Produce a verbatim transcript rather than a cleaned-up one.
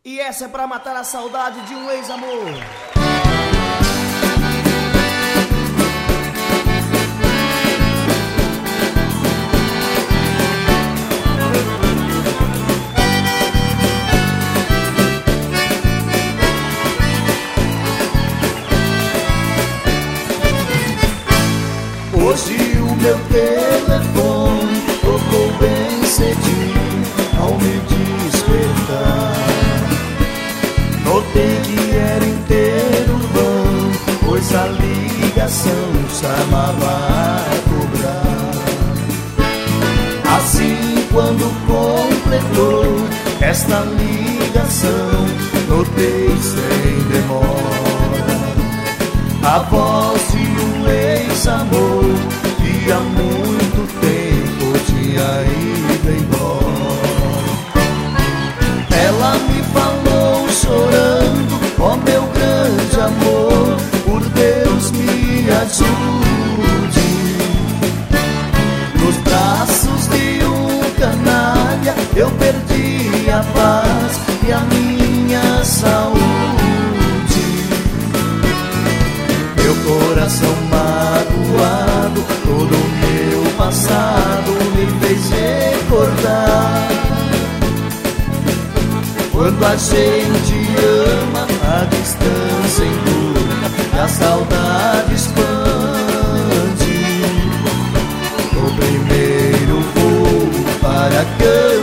E essa é pra matar a saudade de um ex-amor. Hoje o meu telefone tocou bem cedinho ao me despertar. Notei que era interurbano, pois a ligação chamava a cobrar. Assim, quando completou esta ligação, notei sem demora a voz de um ex-amor que há muito tempo tinha ido embora. Ela me falou chorando: ó meu grande amor, por Deus me ajude. Nos braços de um canalha eu perdi a paz e a minha saúde. Meu coração magoado, todo o meu passado me fez recordar. Quando a gente ama, a distância encurta e a saudade expande. O primeiro voo para cá